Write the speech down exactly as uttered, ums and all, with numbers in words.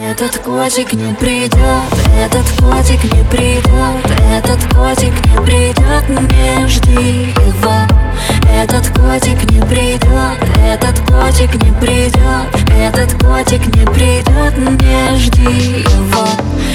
Этот котик не придет, этот котик не придет, этот котик не придет, не жди его. Этот котик не придет, этот котик не придет, этот котик не придет, не жди его.